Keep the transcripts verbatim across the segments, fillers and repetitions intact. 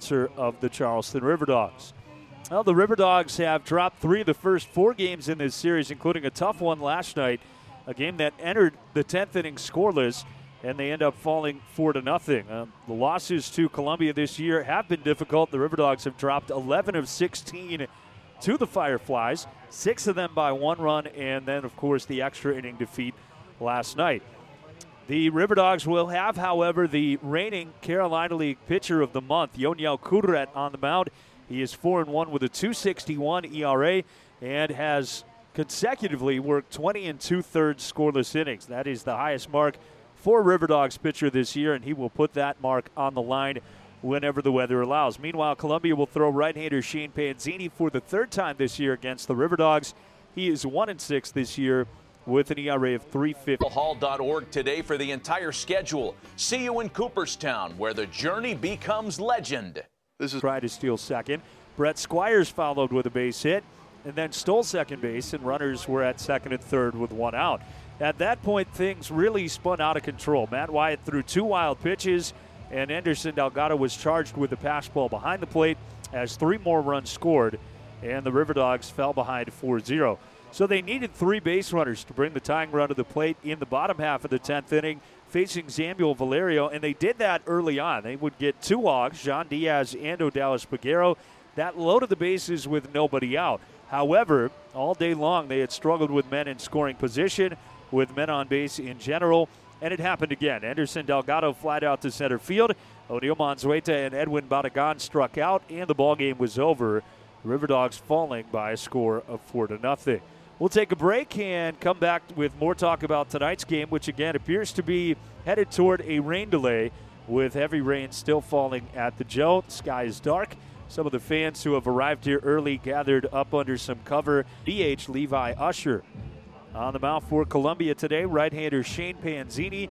sponsor of the Charleston River Dogs. Well, the River Dogs have dropped three of the first four games in this series, including a tough one last night, a game that entered the tenth inning scoreless, and they end up falling four to nothing. Um, the losses to Columbia this year have been difficult. The River Dogs have dropped eleven of sixteen to the Fireflies, six of them by one run, and then, of course, the extra inning defeat last night. The River Dogs will have, however, the reigning Carolina League pitcher of the month, Yoniel Kudret, on the mound. He is four and one with a two sixty-one E R A and has consecutively worked twenty and two-thirds scoreless innings. That is the highest mark for a River Dogs pitcher this year, and he will put that mark on the line whenever the weather allows. Meanwhile, Columbia will throw right-hander Shane Panzini for the third time this year against the River Dogs. He is one and six this year with an E R A of three fifty. hall dot org today for the entire schedule. See you in Cooperstown, where the journey becomes legend. This is try to steal second. Brett Squires followed with a base hit and then stole second base, and runners were at second and third with one out. At that point, things really spun out of control. Matt Wyatt threw two wild pitches, and Anderson Delgado was charged with a pass ball behind the plate as three more runs scored, and the River Dogs fell behind four zero. So they needed three base runners to bring the tying run to the plate in the bottom half of the tenth inning, facing Samuel Valerio, and they did that early on. They would get two walks, John Diaz and Odalis Peguero. That loaded the bases with nobody out. However, all day long they had struggled with men in scoring position, with men on base in general, and it happened again. Anderson Delgado flied out to center field. Odile Manzueta and Edwin Badagan struck out, and the ballgame was over. The River Dogs falling by a score of four to nothing. We'll take a break and come back with more talk about tonight's game, which again appears to be headed toward a rain delay with heavy rain still falling at the Joe. The sky is dark. Some of the fans who have arrived here early gathered up under some cover. D H Levi Usher on the mound for Columbia today. Right-hander Shane Panzini.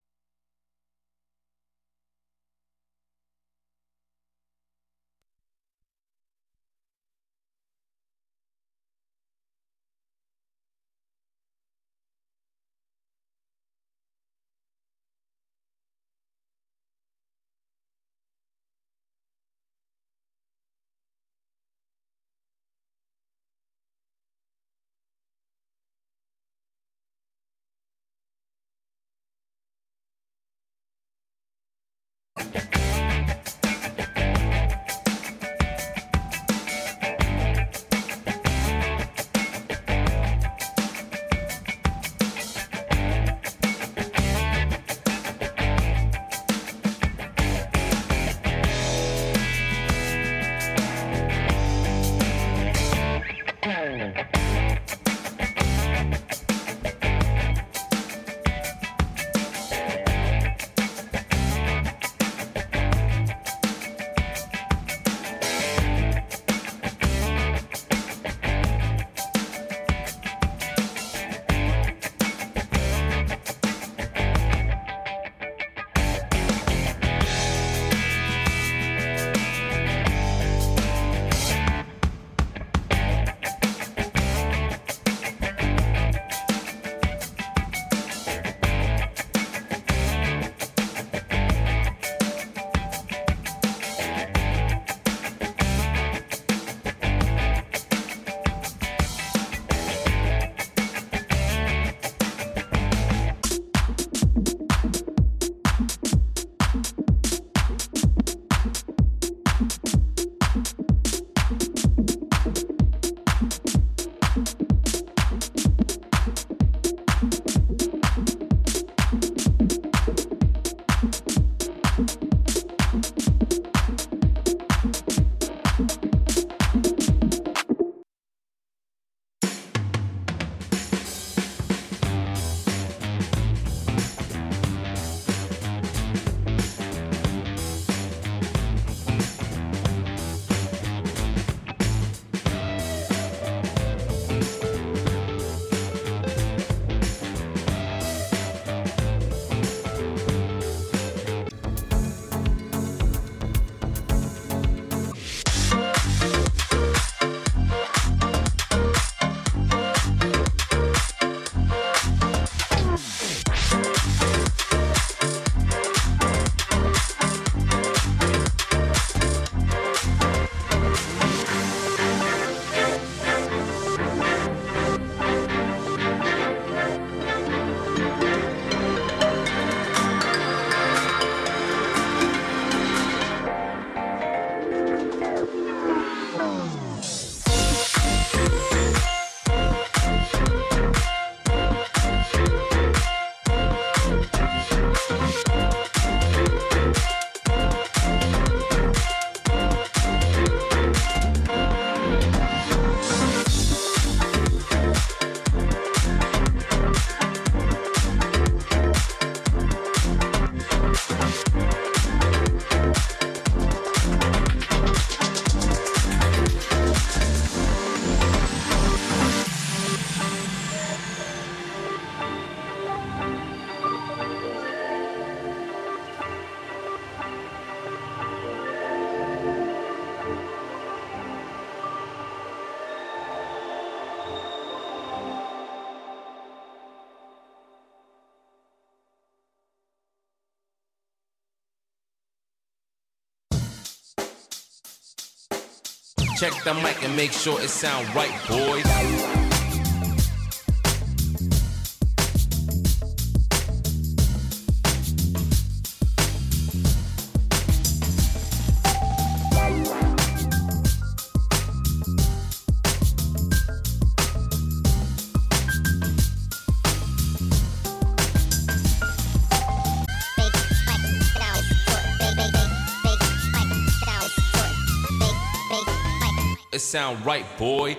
Check the mic and make sure it sound right, boys. It sound right, boy.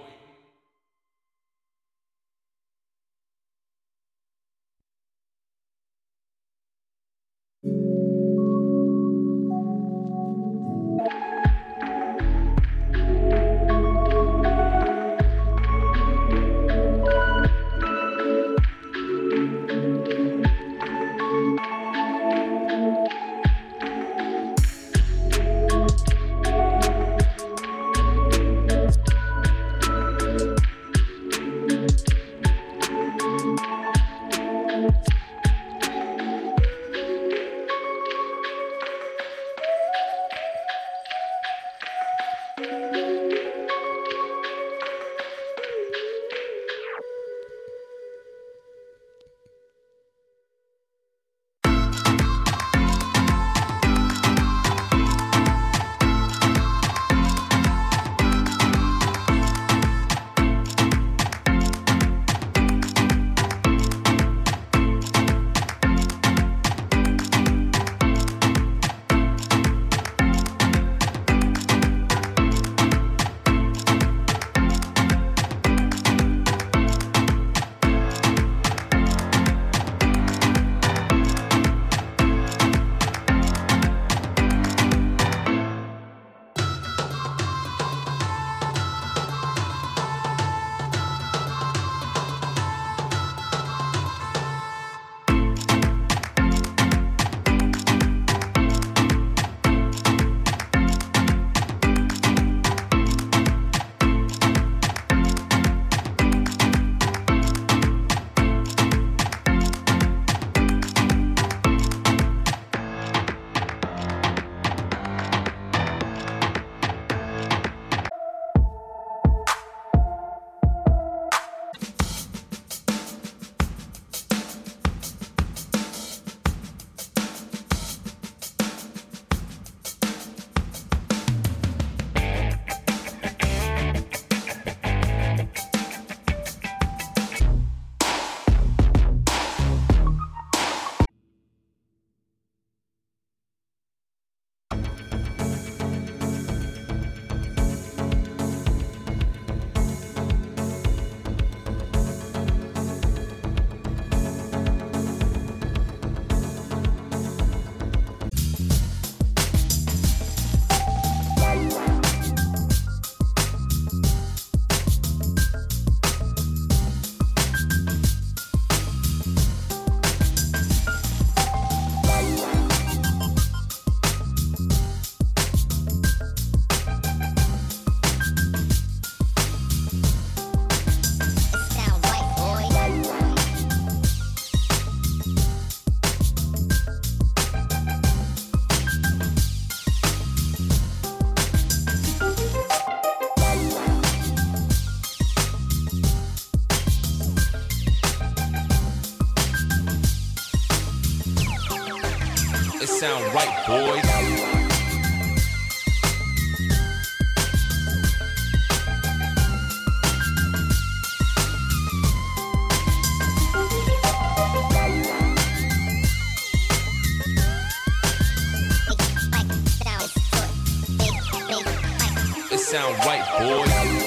Sound right, boys. It sound right, boys.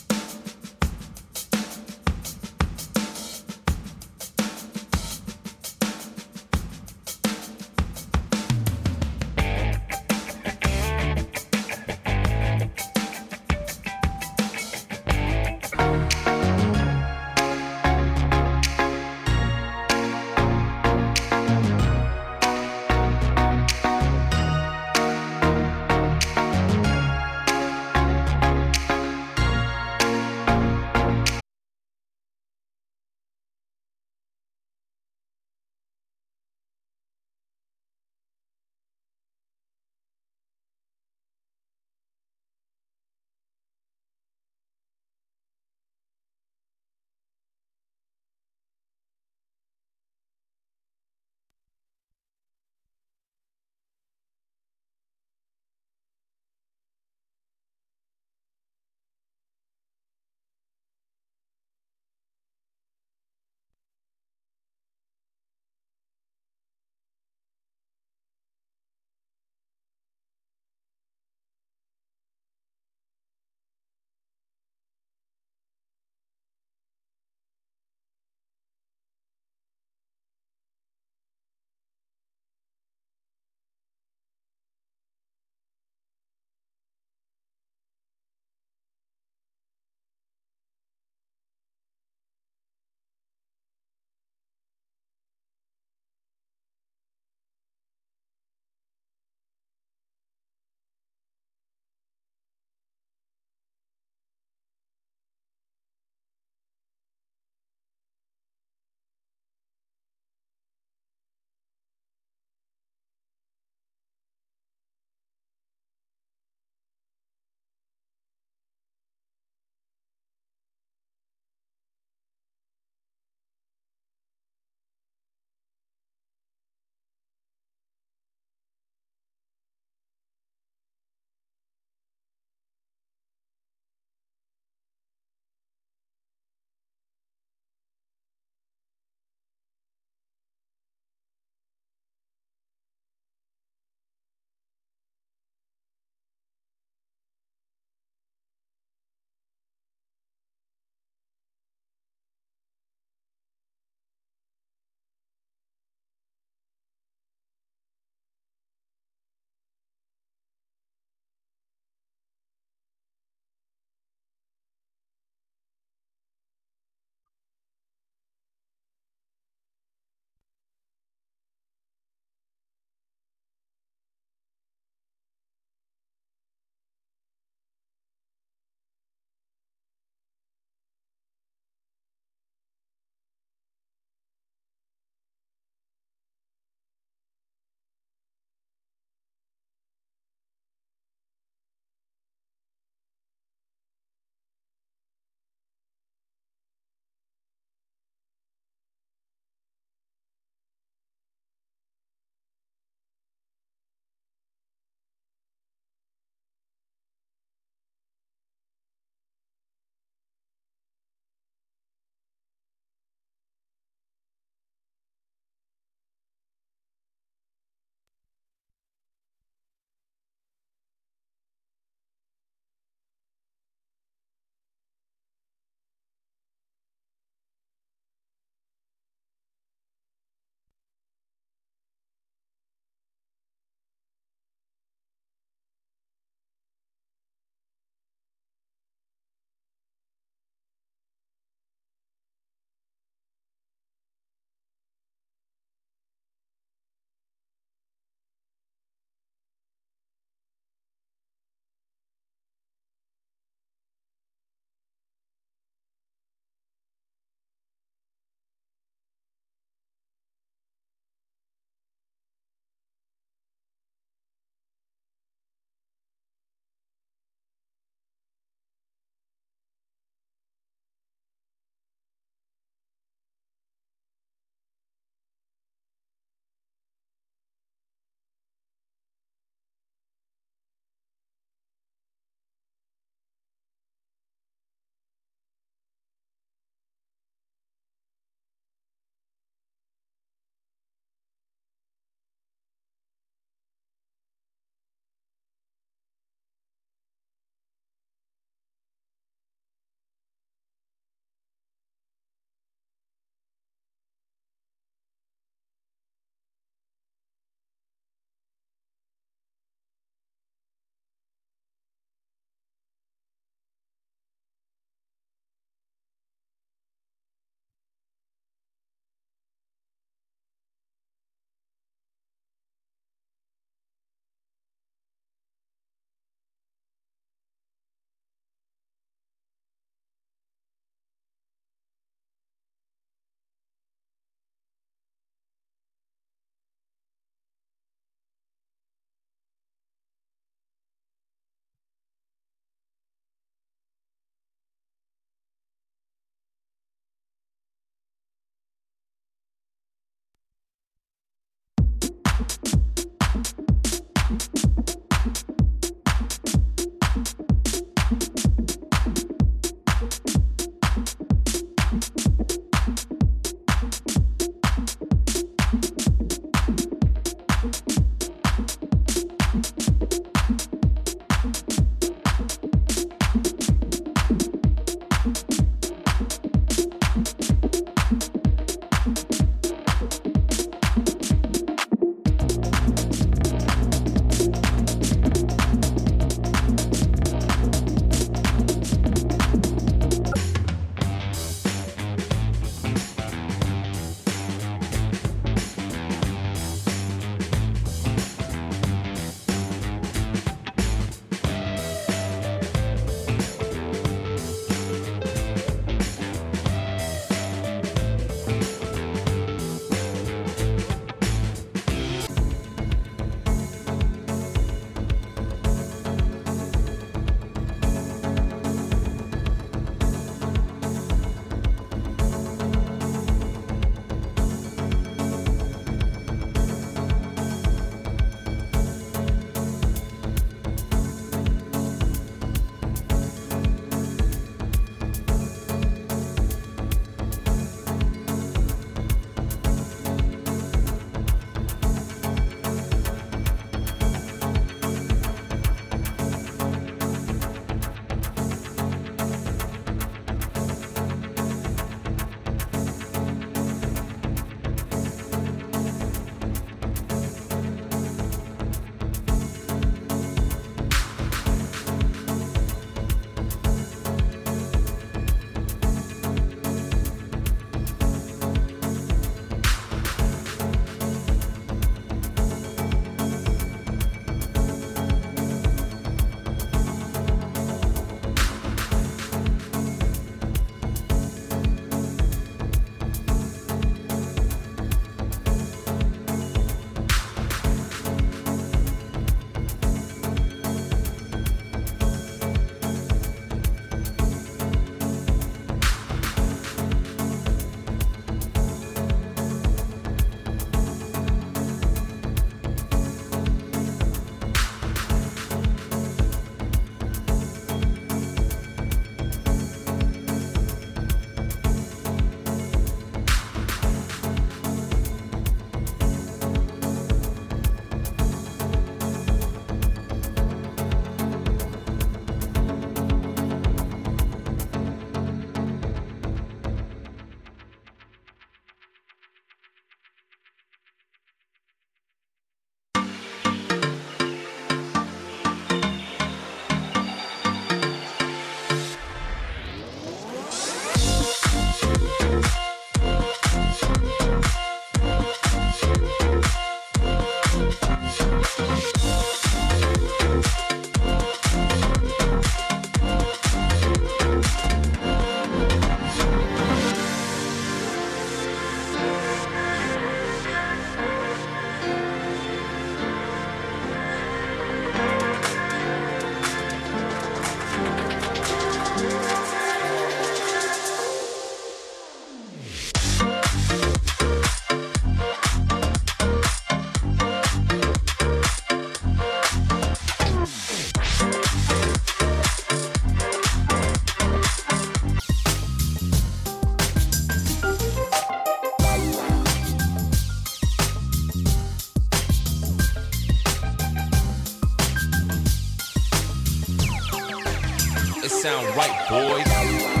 sound right, boys.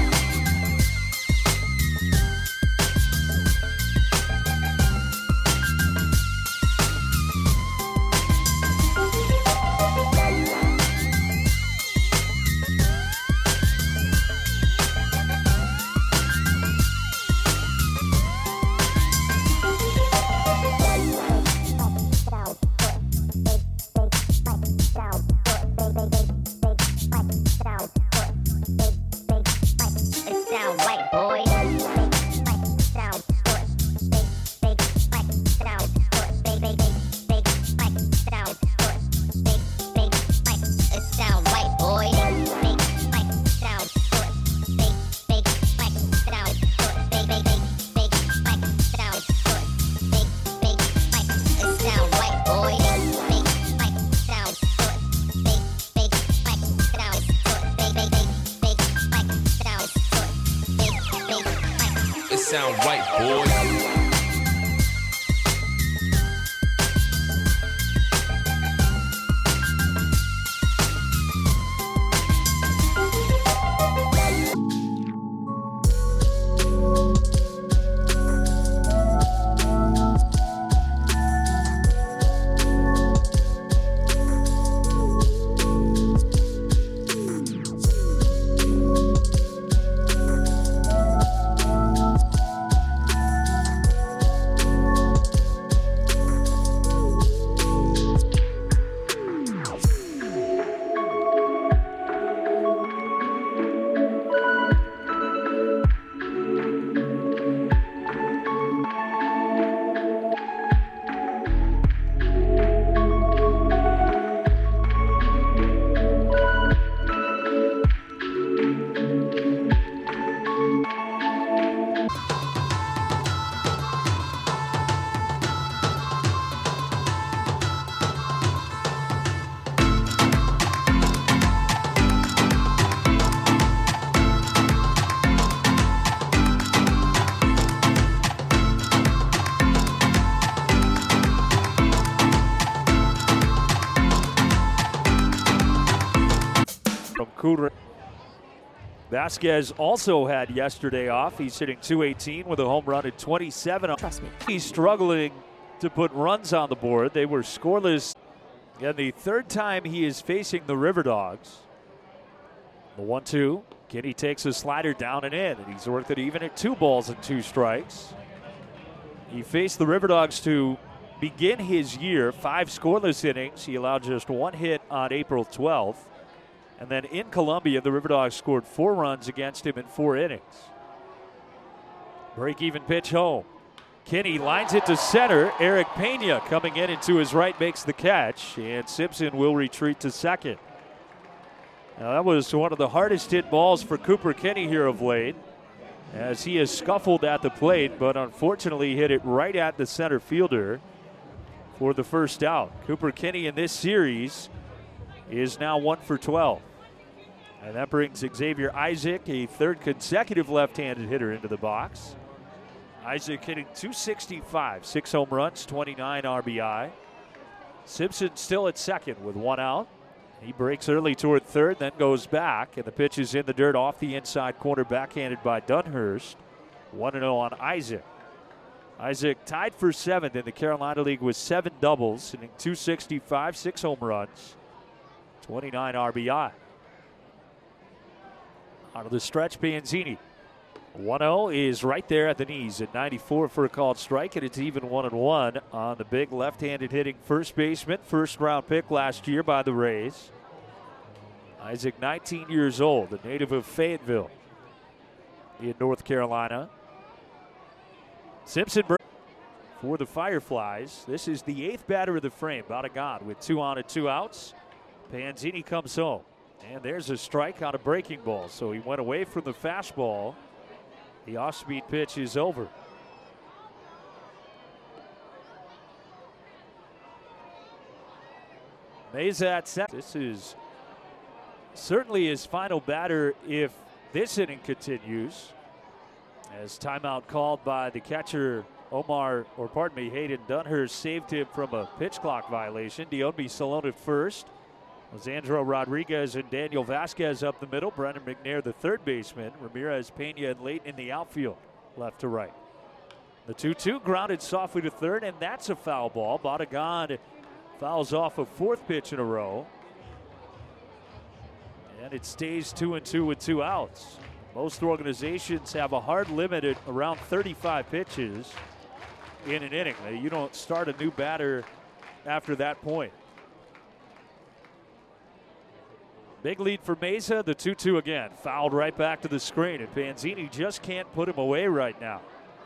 Sound right, boys. Cooter. Vasquez also had yesterday off. He's hitting two eighteen with a home run at twenty-seven. Trust me. He's struggling to put runs on the board. They were scoreless. And the third time he is facing the River Dogs. The one two. Kinney takes a slider down and in, and he's worked it even at two balls and two strikes. He faced the River Dogs to begin his year, five scoreless innings. He allowed just one hit on April twelfth. And then in Columbia, the River Dogs scored four runs against him in four innings. Break-even pitch home. Kinney lines it to center. Eric Pena coming in into his right makes the catch, and Simpson will retreat to second. Now that was one of the hardest hit balls for Cooper Kinney here of late, as he has scuffled at the plate, but unfortunately hit it right at the center fielder for the first out. Cooper Kinney in this series is now one for twelve. And that brings Xavier Isaac, a third consecutive left-handed hitter, into the box. Isaac hitting two sixty-five, six home runs, twenty-nine R B I. Simpson still at second with one out. He breaks early toward third, then goes back, and the pitch is in the dirt off the inside corner, backhanded by Dunhurst. one and oh on Isaac. Isaac tied for seventh in the Carolina League with seven doubles, hitting two sixty-five, six home runs, twenty-nine R B I. Out of the stretch, Bianzini. one oh is right there at the knees at ninety-four for a called strike, and it's even one and one on the big left-handed hitting first baseman, first round pick last year by the Rays. Isaac, nineteen years old, a native of Fayetteville in North Carolina. Simpson for the Fireflies. This is the eighth batter of the frame, Badagan, with two on and two outs. Panzini comes home. And there's a strike on a breaking ball. So he went away from the fastball. The off-speed pitch is over. Meza at second. This is certainly his final batter if this inning continues. As timeout called by the catcher, Omar, or pardon me, Hayden Dunhurst saved him from a pitch clock violation. Dionbe Salone at first. Lisandro Rodriguez and Daniel Vasquez up the middle. Brennan McNair, the third baseman. Ramirez, Pena, and Leighton in the outfield, left to right. The two two grounded softly to third, and that's a foul ball. Batagan fouls off a fourth pitch in a row. And it stays two and two with two outs. Most organizations have a hard limit at around thirty-five pitches in an inning. You don't start a new batter after that point. Big lead for Mesa, the two two again. Fouled right back to the screen, and Panzini just can't put him away right now.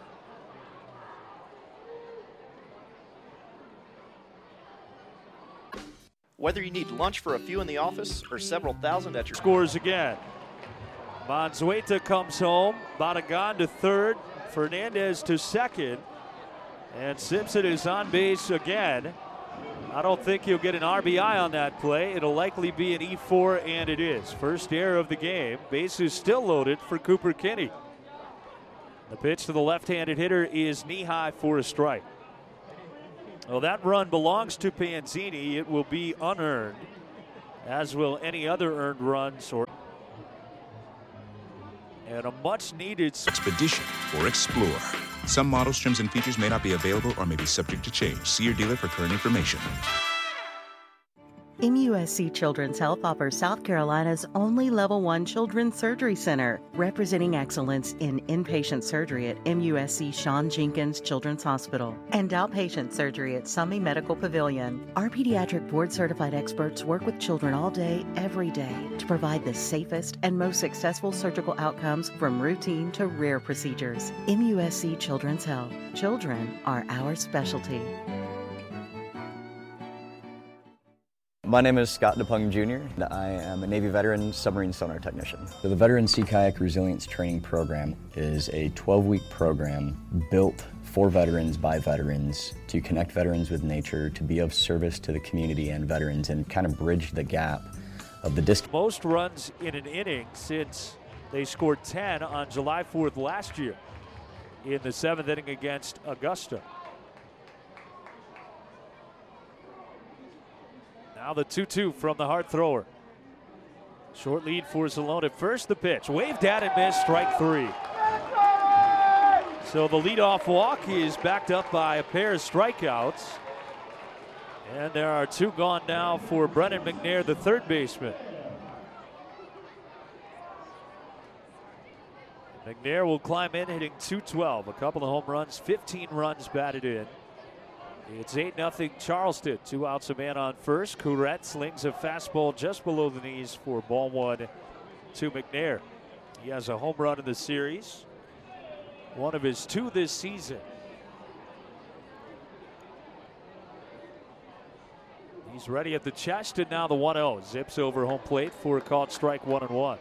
Whether you need lunch for a few in the office or several thousand at your... Scores again. Manzueta comes home. Batagan to third. Fernandez to second. And Simpson is on base again. I don't think he'll get an R B I on that play. It'll likely be an E four, and it is. First error of the game. Bases still loaded for Cooper Kinney. The pitch to the left-handed hitter is knee-high for a strike. Well, that run belongs to Panzini. It will be unearned, as will any other earned runs. Or and a much-needed Expedition or Explorer. Some models, trims, and features may not be available or may be subject to change. See your dealer for current information. M U S C Children's Health offers South Carolina's only Level one Children's Surgery Center, representing excellence in inpatient surgery at M U S C Sean Jenkins Children's Hospital and outpatient surgery at Summey Medical Pavilion. Our pediatric board-certified experts work with children all day, every day, to provide the safest and most successful surgical outcomes from routine to rare procedures. M U S C Children's Health. Children are our specialty. My name is Scott DePung Junior and I am a Navy veteran submarine sonar technician. So the Veteran Sea Kayak Resilience Training Program is a twelve-week program built for veterans by veterans to connect veterans with nature, to be of service to the community and veterans, and kind of bridge the gap of the distance. Most runs in an inning since they scored ten on July fourth last year in the seventh inning against Augusta. Now the two two from the hard thrower. Short lead for Salone at first. The pitch. Waved at and missed. Strike three. So the leadoff walk is backed up by a pair of strikeouts. And there are two gone now for Brennan McNair, the third baseman. McNair will climb in, hitting two twelve. A couple of home runs, fifteen runs batted in. It's eight nothing Charleston. Two outs, a man on first. Courette slings a fastball just below the knees for ball one to McNair. He has a home run in the series, one of his two this season. He's ready at the chest, and now the one oh. Zips over home plate for a called strike, one and one.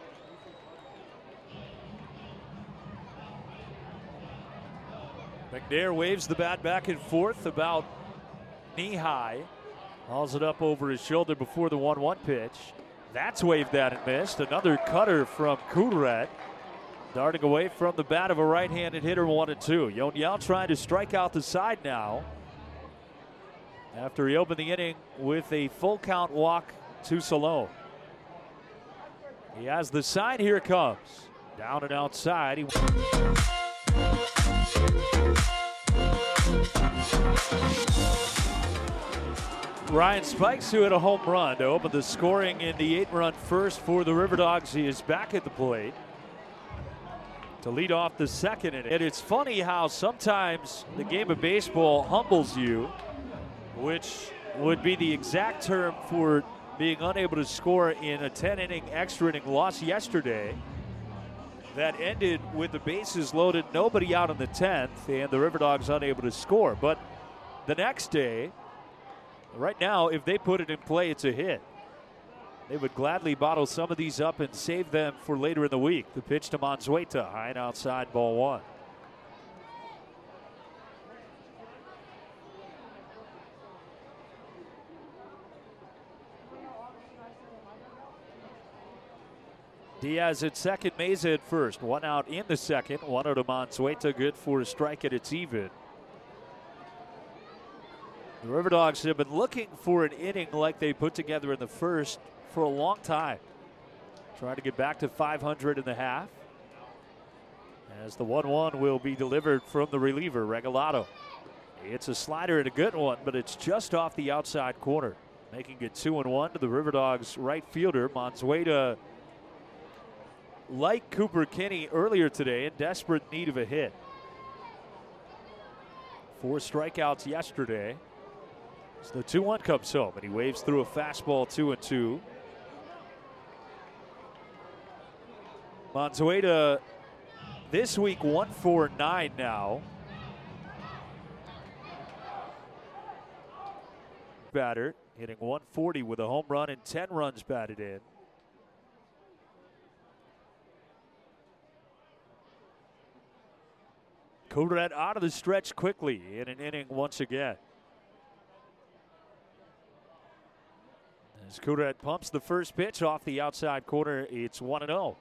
McNair waves the bat back and forth about knee high. Hauls it up over his shoulder before the one one pitch. That's waved at and missed. Another cutter from Courette. Darting away from the bat of a right-handed hitter, one and two. Yoniel trying to strike out the side now, after he opened the inning with a full count walk to Salone. He has the sign. Here it comes. Down and outside. He Ryan Spikes, who hit a home run to open the scoring in the eight-run first for the River Dogs, he is back at the plate to lead off the second inning. And it's funny how sometimes the game of baseball humbles you, which would be the exact term for being unable to score in a ten-inning extra inning loss yesterday that ended with the bases loaded, nobody out in the tenth, and the River Dogs unable to score. But the next day, right now, if they put it in play, it's a hit. They would gladly bottle some of these up and save them for later in the week. The pitch to Manzueta, high and outside, ball one. Diaz at second, Mesa at first. One out in the second. One out to Manzueta, good for a strike, and it's even. The River Dogs have been looking for an inning like they put together in the first for a long time. Trying to get back to five hundred in the half. As the one one will be delivered from the reliever, Regalado. It's a slider and a good one, but it's just off the outside corner, making it two and one to the River Dogs right fielder, Manzueta. Like Cooper Kinney earlier today, in desperate need of a hit. Four strikeouts yesterday. So the two one comes home, and he waves through a fastball, two and two. Manzueta this week one for nine now. Batter hitting one forty with a home run and ten runs batted in. Courette out of the stretch quickly in an inning once again. As Courette pumps the first pitch off the outside corner, it's one and oh.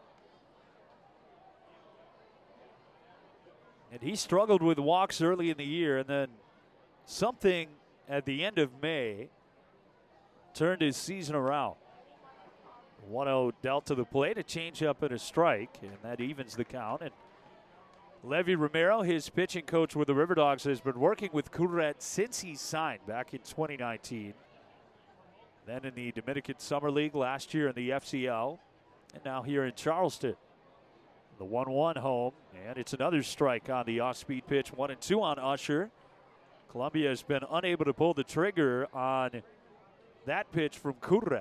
And he struggled with walks early in the year, and then something at the end of May turned his season around. one oh dealt to the plate, a changeup and a strike, and that evens the count. And Levy Romero, his pitching coach with the River Dogs, has been working with Courette since he signed back in twenty nineteen. Then in the Dominican Summer League last year in the F C L, and now here in Charleston. The one one home, and it's another strike on the off-speed pitch. One and two on Usher. Columbia has been unable to pull the trigger on that pitch from Courette.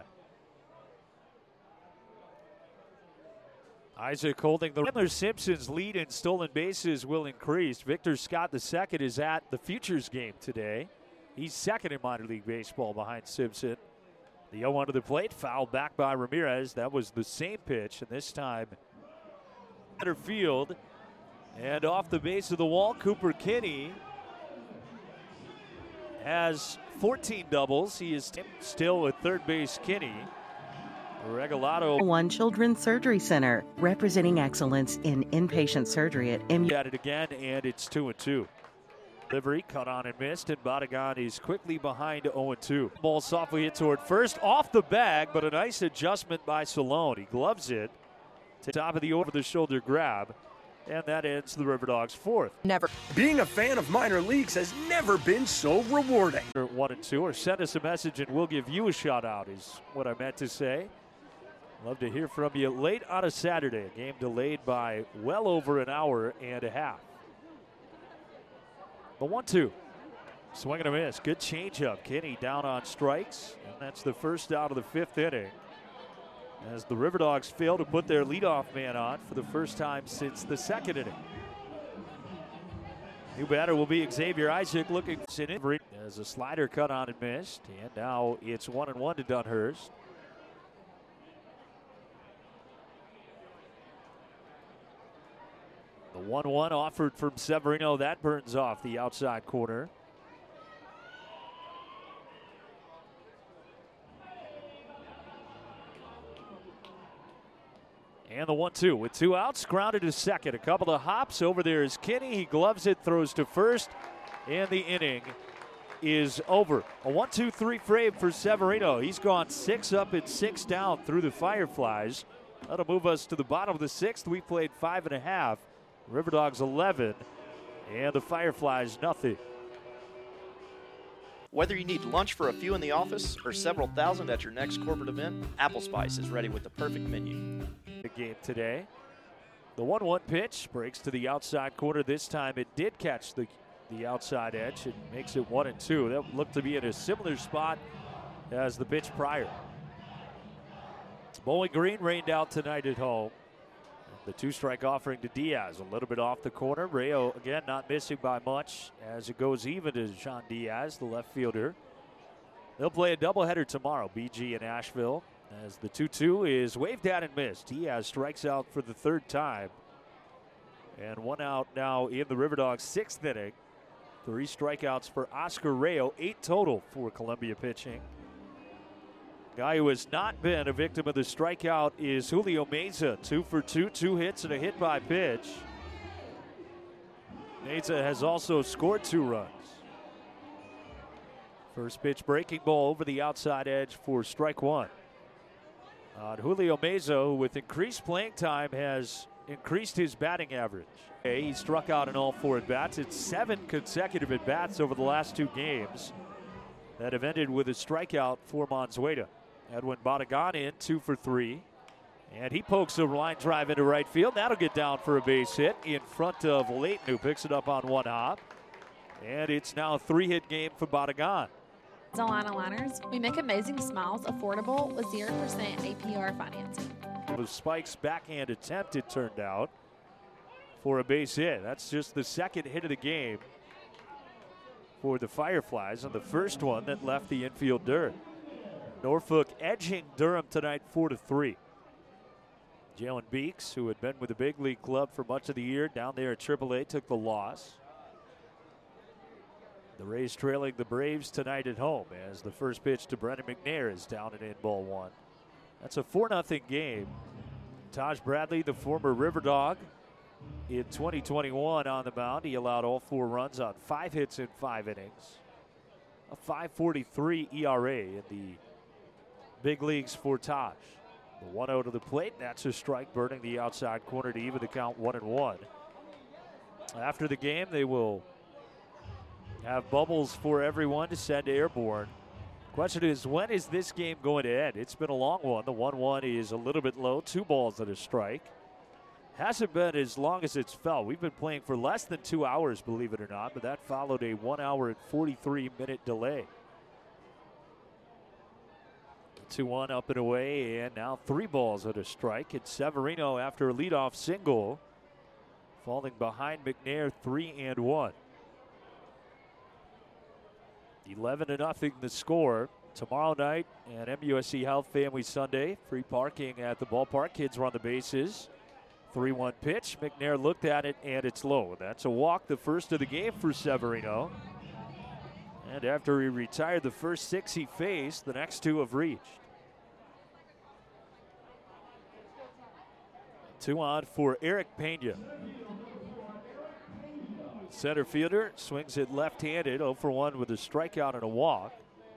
Isaac holding the Chandler Simpson's lead in stolen bases will increase. Victor Scott the second is at the Futures game today. He's second in minor league baseball behind Simpson. The oh one to the plate, fouled back by Ramirez. That was the same pitch, and this time center field. And off the base of the wall, Cooper Kinney has fourteen doubles. He is still at third base, Kinney. Regalado. One Children's Surgery Center, representing excellence in inpatient surgery at M U. At it again, and it's two and two. Delivery cut on and missed, and Badagon is quickly behind oh and two. Ball softly hit toward first, off the bag, but a nice adjustment by Salone. He gloves it to top of the over-the-shoulder grab, and that ends the River Dogs' fourth. Never. Being a fan of minor leagues has never been so rewarding. One and two, or send us a message and we'll give you a shout out, is what I meant to say. Love to hear from you late on a Saturday. A game delayed by well over an hour and a half. The one two. Swing and a miss. Good changeup. Kinney down on strikes. And that's the first out of the fifth inning. As the River Dogs fail to put their leadoff man on for the first time since the second inning. New batter will be Xavier Isaac, looking for an injury as a slider cut on and missed. And now it's one and one to Dunhurst. The one one offered from Severino, that burns off the outside corner. And the one two with two outs, grounded to second. A couple of hops. Over there is Kinney. He gloves it, throws to first, and the inning is over. A one two three frame for Severino. He's gone six up and six down through the Fireflies. That'll move us to the bottom of the sixth. We played five and a half. River Dogs eleven, and the Fireflies nothing. Whether you need lunch for a few in the office or several thousand at your next corporate event, Apple Spice is ready with the perfect menu. The game today. The one one pitch breaks to the outside corner. This time it did catch the, the outside edge. It makes it one and two. That looked to be in a similar spot as the pitch prior. Bowling Green rained out tonight at home. The two-strike offering to Diaz, a little bit off the corner. Rayo, again, not missing by much as it goes even to Sean Diaz, the left fielder. They'll play a doubleheader tomorrow, B G in Asheville, as the two two is waved at and missed. Diaz strikes out for the third time. And one out now in the River Dogs' sixth inning. Three strikeouts for Oscar Rayo, eight total for Columbia pitching. Guy who has not been a victim of the strikeout is Julio Meza. Two for two, two hits and a hit by pitch. Meza has also scored two runs. First pitch breaking ball over the outside edge for strike one. Uh, Julio Meza, who with increased playing time has increased his batting average. He struck out in all four at-bats. It's seven consecutive at-bats over the last two games that have ended with a strikeout for Manzueta. Edwin Badagan in, two for three. And he pokes a line drive into right field. That'll get down for a base hit in front of Layton, who picks it up on one hop. And it's now a three-hit game for Badagan. Delana Liners, we make amazing smiles affordable with zero percent A P R financing. The Spike's backhand attempt, it turned out, for a base hit. That's just the second hit of the game for the Fireflies, and the first one that left the infield dirt. Norfolk edging Durham tonight four to three. Jalen Beeks, who had been with the big league club for much of the year, down there at triple A, took the loss. The Rays trailing the Braves tonight at home as the first pitch to Brennan McNair is down and in, ball one. That's a four nothing game. Taj Bradley, the former River Dog, in twenty twenty-one on the mound. He allowed all four runs on five hits in five innings. A five forty-three E R A in the big leagues for Taj. The one oh to the plate, that's a strike, burning the outside corner to even the count one and one. After the game, they will have bubbles for everyone to send airborne. Question is, when is this game going to end? It's been a long one. The one one is a little bit low, two balls and a strike. Hasn't been as long as it's felt. We've been playing for less than two hours, believe it or not, but that followed a one hour and forty-three minute delay. two one up and away, and now three balls and a strike. It's Severino after a leadoff single, falling behind McNair three and one. eleven to nothing the score. Tomorrow night at M U S C Health Family Sunday. Free parking at the ballpark. Kids run the bases. three one pitch. McNair looked at it, and it's low. That's a walk, the first of the game for Severino. And after he retired the first six he faced, the next two have reached. Two on for Eric Pena. Center fielder swings it left-handed, oh for one with a strikeout and a walk.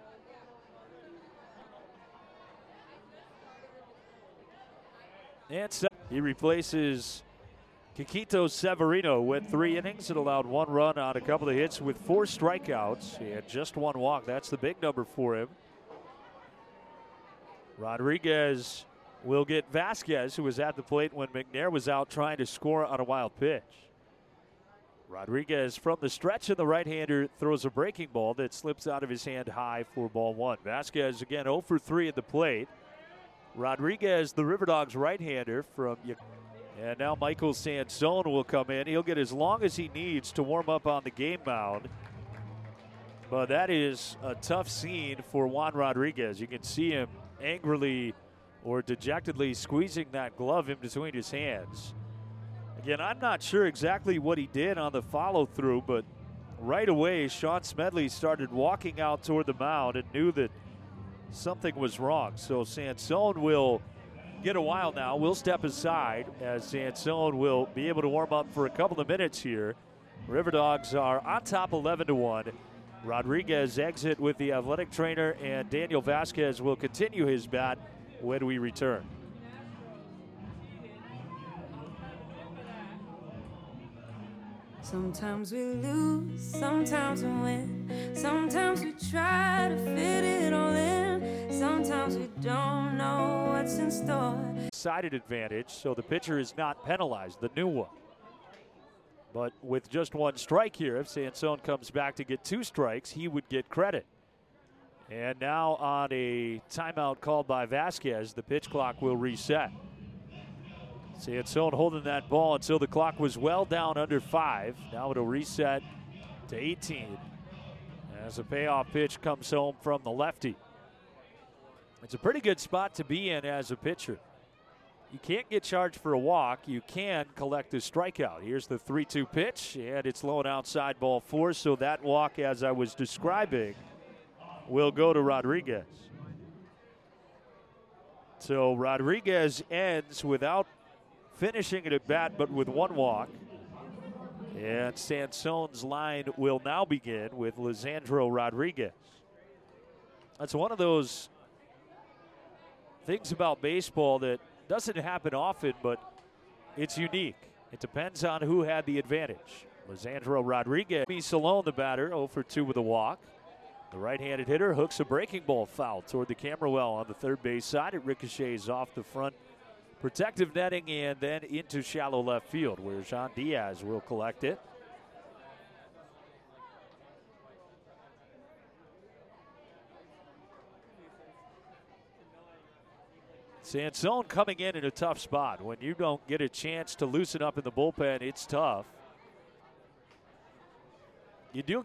And he replaces Kikito Severino. Went three innings and allowed one run on a couple of hits with four strikeouts. He had just one walk. That's the big number for him. Rodriguez will get Vasquez, who was at the plate when McNair was out trying to score on a wild pitch. Rodriguez from the stretch, and the right-hander throws a breaking ball that slips out of his hand high for ball one. Vasquez again oh for three at the plate. Rodriguez, the River Dogs right-hander from, and now Michael Sansone will come in. He'll get as long as he needs to warm up on the game mound. But that is a tough scene for Juan Rodriguez. You can see him angrily or dejectedly squeezing that glove in between his hands. Again, I'm not sure exactly what he did on the follow-through, but right away, Sean Smedley started walking out toward the mound and knew that something was wrong. So Sansone will get a while now. We'll step aside as Sansone will be able to warm up for a couple of minutes here. River Dogs are on top eleven to one. Rodriguez exit with the athletic trainer, and Daniel Vasquez will continue his bat when we return. Sometimes we lose, sometimes we win. Sometimes we try to fit it all in. Sometimes we don't know what's in store. Sided advantage, so the pitcher is not penalized, the new one. But with just one strike here, if Sansone comes back to get two strikes, he would get credit. And now on a timeout called by Vasquez, the pitch clock will reset. Sansone holding that ball until the clock was well down under five. Now it'll reset to eighteen as a payoff pitch comes home from the lefty. It's a pretty good spot to be in as a pitcher. You can't get charged for a walk. You can collect a strikeout. Here's the three two pitch, and it's low and outside, ball four. So that walk, as I was describing, will go to Rodriguez. So Rodriguez ends without finishing it at bat, but with one walk. And Sansone's line will now begin with Lisandro Rodriguez. That's one of those things about baseball that doesn't happen often, but it's unique. It depends on who had the advantage. Lisandro Rodriguez. Salone, the batter, oh for two with a walk. The right-handed hitter hooks a breaking ball foul toward the camera well on the third base side. It ricochets off the front protective netting and then into shallow left field, where Jean Diaz will collect it. Sansone coming in in a tough spot. When you don't get a chance to loosen up in the bullpen, it's tough. You do